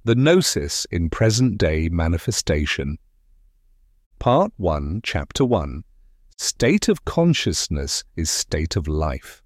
The Gnosis in Present-Day Manifestation. Part 1, Chapter 1. State of Consciousness is State of Life.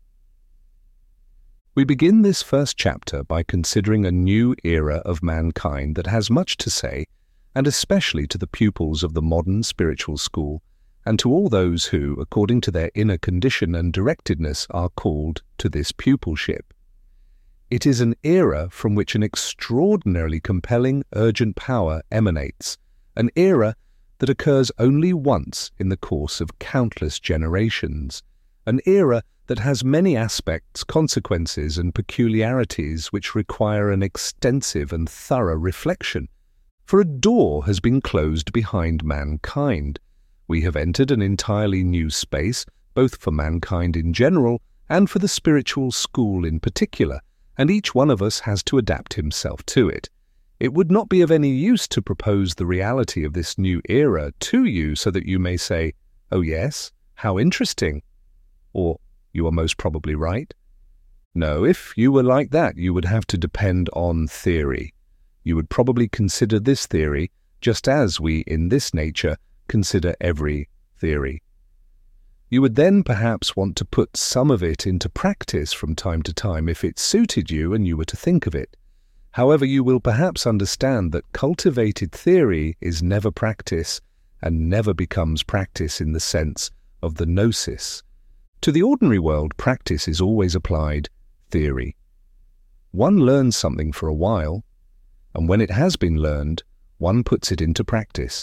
We begin this first chapter by considering a new era of mankind that has much to say, and especially to the pupils of the modern spiritual school, and to all those who, according to their inner condition and directedness, are called to this pupilship. It is an era from which an extraordinarily compelling, urgent power emanates, an era that occurs only once in the course of countless generations, an era that has many aspects, consequences, and peculiarities which require an extensive and thorough reflection. For a door has been closed behind mankind. We have entered an entirely new space, both for mankind in general and for the spiritual school in particular, and each one of us has to adapt himself to it. It would not be of any use to propose the reality of this new era to you so that you may say, "Oh yes, how interesting," or "You are most probably right." No, if you were like that, you would have to depend on theory. You would probably consider this theory just as we, in this nature, consider every theory. You would then perhaps want to put some of it into practice from time to time if it suited you and you were to think of it. However, you will perhaps understand that cultivated theory is never practice and never becomes practice in the sense of the gnosis. To the ordinary world, practice is always applied theory. One learns something for a while, and when it has been learned, one puts it into practice.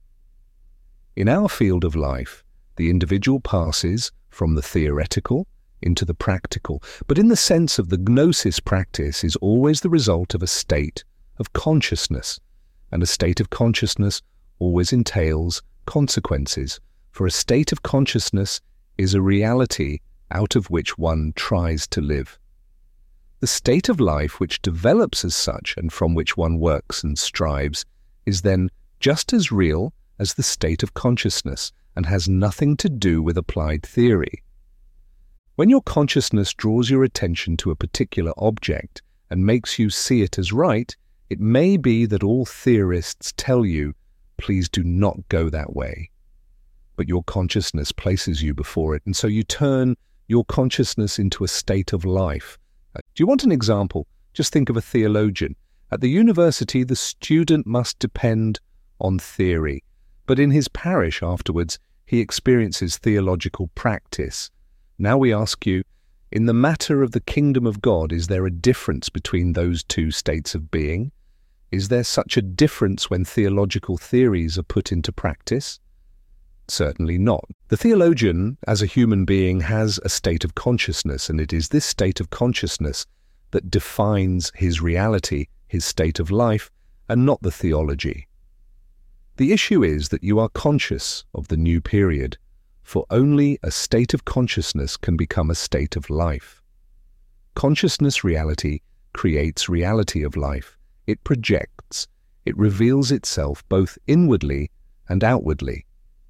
In our field of life, the individual passes from the theoretical into the practical, but in the sense of the gnosis, practice is always the result of a state of consciousness, and a state of consciousness always entails consequences, for a state of consciousness is a reality out of which one tries to live. The state of life which develops as such and from which one works and strives is then just as real as the state of consciousness, and has nothing to do with applied theory. When your consciousness draws your attention to a particular object and makes you see it as right, it may be that all theorists tell you, "Please do not go that way." But your consciousness places you before it, and so you turn your consciousness into a state of life. Do you want an example? Just think of a theologian. At the university, the student must depend on theory, but in his parish afterwards, he experiences theological practice. Now we ask you, in the matter of the kingdom of God, is there a difference between those two states of being? Is there such a difference when theological theories are put into practice? Certainly not. The theologian, as a human being, has a state of consciousness, and it is this state of consciousness that defines his reality, his state of life, and not the theology. The issue is that you are conscious of the new period, for only a state of consciousness can become a state of life. Consciousness reality creates reality of life. It projects. It reveals itself both inwardly and outwardly.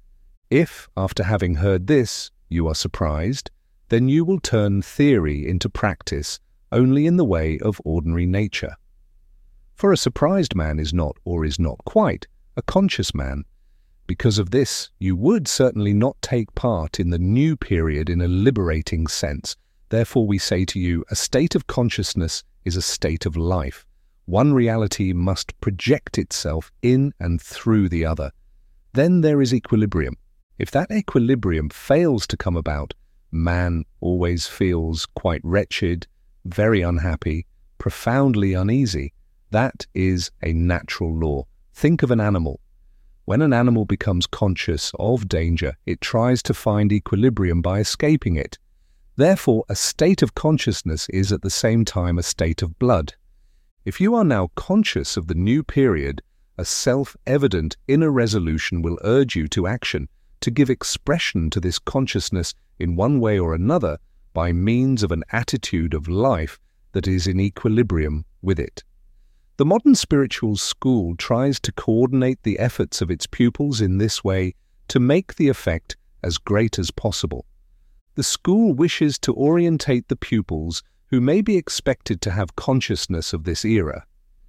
If, after having heard this, you are surprised, then you will turn theory into practice only in the way of ordinary nature. For a surprised man is not, or is not quite, a conscious man. Because of this, you would certainly not take part in the new period in a liberating sense. Therefore we say to you, a state of consciousness is a state of life. One reality must project itself in and through the other. Then there is equilibrium. If that equilibrium fails to come about, man always feels quite wretched, very unhappy, profoundly uneasy. That is a natural law. Think of an animal. When an animal becomes conscious of danger, it tries to find equilibrium by escaping it. Therefore, a state of consciousness is at the same time a state of blood. If you are now conscious of the new period, a self-evident inner resolution will urge you to action, to give expression to this consciousness in one way or another by means of an attitude of life that is in equilibrium with it. The modern spiritual school tries to coordinate the efforts of its pupils in this way to make the effect as great as possible. The school wishes to orientate the pupils who may be expected to have consciousness of this era.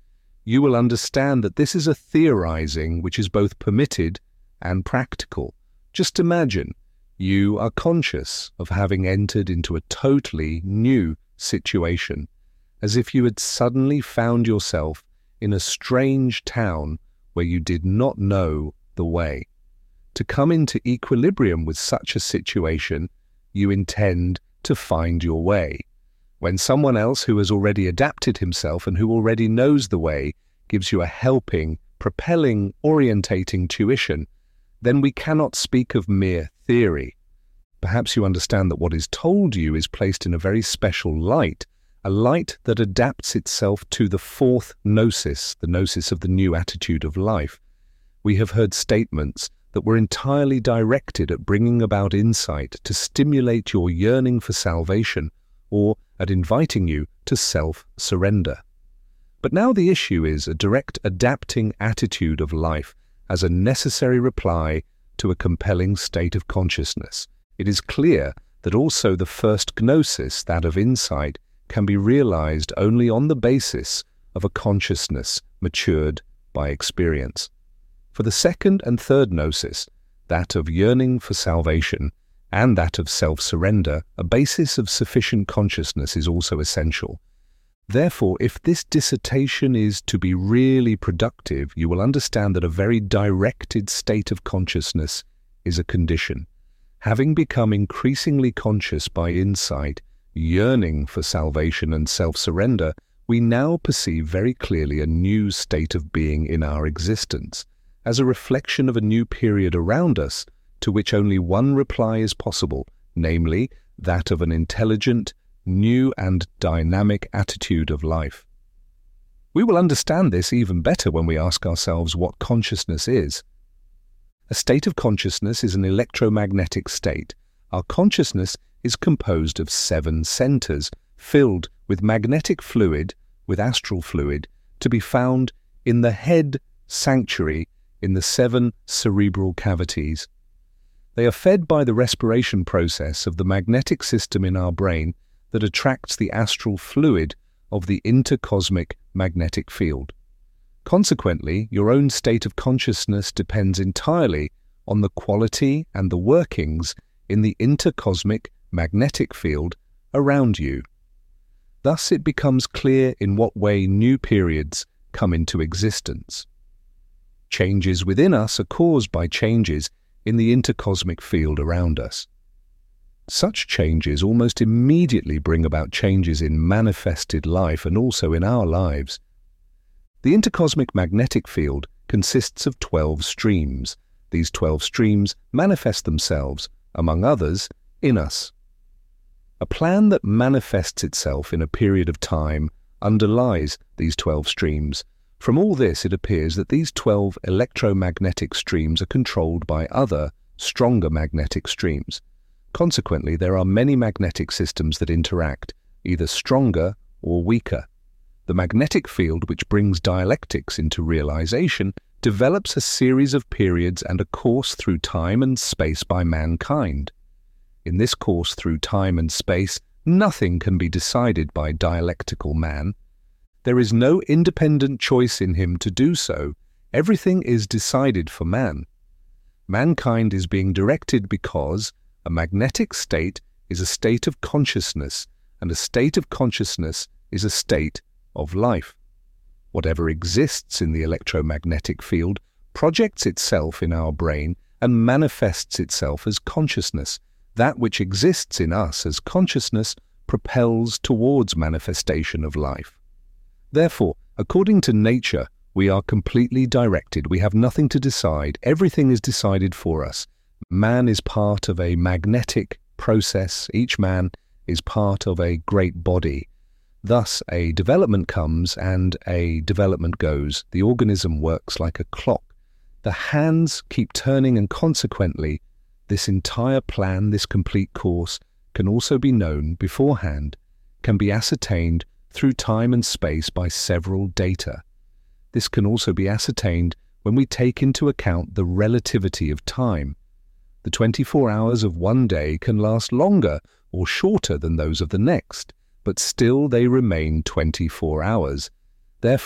you will understand that this is a theorizing which is both permitted and practical. Just imagine you are conscious of having entered into a totally new situation, as if you had suddenly found yourself in a strange town where you did not know the way. To come into equilibrium with such a situation, you intend to find your way. When someone else who has already adapted himself and who already knows the way gives you a helping, propelling, orientating tuition, then we cannot speak of mere theory. Perhaps you understand that what is told you is placed in a very special light, a light that adapts itself to the fourth gnosis, the gnosis of the new attitude of life. We have heard statements that were entirely directed at bringing about insight to stimulate your yearning for salvation, or at inviting you to self-surrender. But now the issue is a direct adapting attitude of life as a necessary reply to a compelling state of consciousness. It is clear that also the first gnosis, that of insight, can be realized only on the basis of a consciousness matured by experience. For the second and third gnosis, that of yearning for salvation, and that of self-surrender, a basis of sufficient consciousness is also essential. Therefore, if this dissertation is to be really productive, you will understand that a very directed state of consciousness is a condition. Having become increasingly conscious by insight, yearning for salvation and self-surrender, we now perceive very clearly a new state of being in our existence, as a reflection of a new period around us, to which only one reply is possible, namely, that of an intelligent, new and dynamic attitude of life. We will understand this even better when we ask ourselves what consciousness is. A state of consciousness is an electromagnetic state. Our consciousness is composed of 7 centers, filled with magnetic fluid, with astral fluid, to be found in the head sanctuary in the 7 cerebral cavities. They are fed by the respiration process of the magnetic system in our brain that attracts the astral fluid of the intercosmic magnetic field. Consequently, your own state of consciousness depends entirely on the quality and the workings in the intercosmic magnetic field around you. Thus it becomes clear in what way new periods come into existence. Changes within us are caused by changes in the intercosmic field around us. Such changes almost immediately bring about changes in manifested life and also in our lives. The intercosmic magnetic field consists of 12 streams. These 12 streams manifest themselves, among others, in us. A plan that manifests itself in a period of time underlies these 12 streams. From all this, it appears that these 12 electromagnetic streams are controlled by other, stronger magnetic streams. Consequently, there are many magnetic systems that interact, either stronger or weaker. The magnetic field, which brings dialectics into realization, develops a series of periods and a course through time and space by mankind. In this course through time and space, nothing can be decided by dialectical man. There is no independent choice in him to do so. Everything is decided for man. Mankind is being directed because a magnetic state is a state of consciousness, and a state of consciousness is a state of life. Whatever exists in the electromagnetic field projects itself in our brain and manifests itself as consciousness. That which exists in us as consciousness propels towards manifestation of life. Therefore, according to nature, we are completely directed. We have nothing to decide. Everything is decided for us. Man is part of a magnetic process. Each man is part of a great body. Thus, a development comes and a development goes. The organism works like a clock. The hands keep turning, and consequently, this entire plan, this complete course, can also be known beforehand, can be ascertained through time and space by several data. This can also be ascertained when we take into account the relativity of time. The 24 hours of one day can last longer or shorter than those of the next, but still they remain 24 hours. Therefore,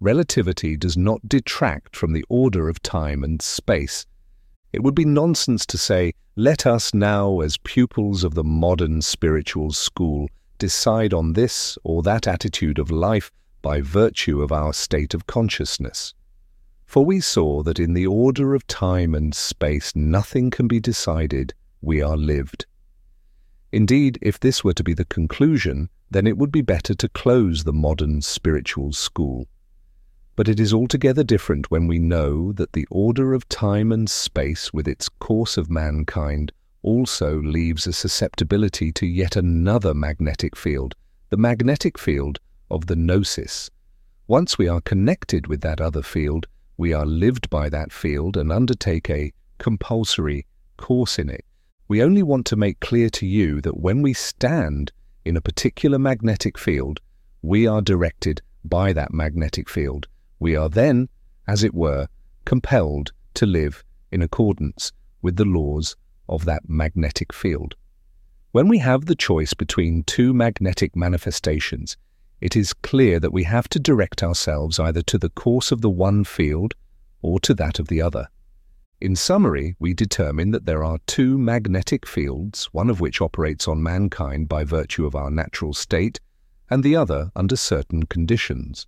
Relativity does not detract from the order of time and space. It would be nonsense to say, let us now, as pupils of the modern spiritual school, decide on this or that attitude of life by virtue of our state of consciousness. For we saw that in the order of time and space nothing can be decided, we are lived. Indeed, if this were to be the conclusion, then it would be better to close the modern spiritual school. But it is altogether different when we know that the order of time and space with its course of mankind also leaves a susceptibility to yet another magnetic field, the magnetic field of the gnosis. Once we are connected with that other field, we are lived by that field and undertake a compulsory course in it. We only want to make clear to you that when we stand in a particular magnetic field, we are directed by that magnetic field. We are then, as it were, compelled to live in accordance with the laws of that magnetic field. When we have the choice between two magnetic manifestations, it is clear that we have to direct ourselves either to the course of the one field or to that of the other. In summary, we determine that there are two magnetic fields, one of which operates on mankind by virtue of our natural state, and the other under certain conditions.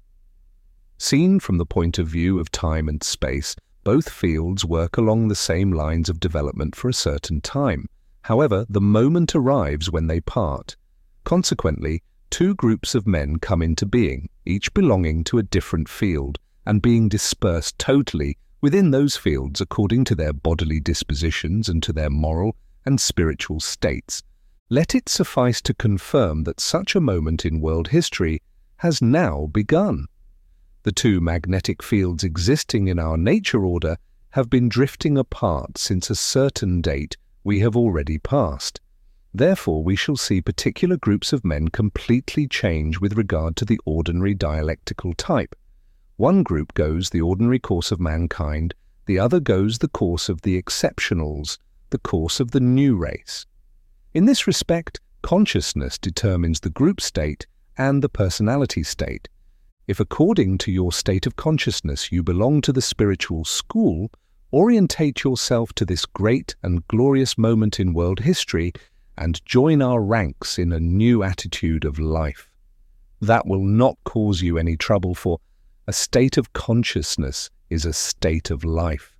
Seen from the point of view of time and space, both fields work along the same lines of development for a certain time. However, the moment arrives when they part. Consequently, two groups of men come into being, each belonging to a different field, and being dispersed totally within those fields according to their bodily dispositions and to their moral and spiritual states. Let it suffice to confirm that such a moment in world history has now begun. The two magnetic fields existing in our nature order have been drifting apart since a certain date we have already passed. Therefore, we shall see particular groups of men completely change with regard to the ordinary dialectical type. One group goes the ordinary course of mankind, the other goes the course of the exceptionals, the course of the new race. In this respect, consciousness determines the group state and the personality state. If according to your state of consciousness you belong to the spiritual school, orientate yourself to this great and glorious moment in world history and join our ranks in a new attitude of life. That will not cause you any trouble, for a state of consciousness is a state of life.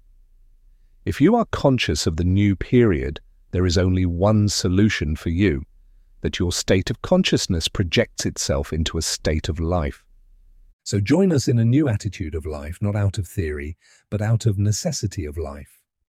If you are conscious of the new period, there is only one solution for you, that your state of consciousness projects itself into a state of life. So join us in a new attitude of life, not out of theory, but out of necessity of life.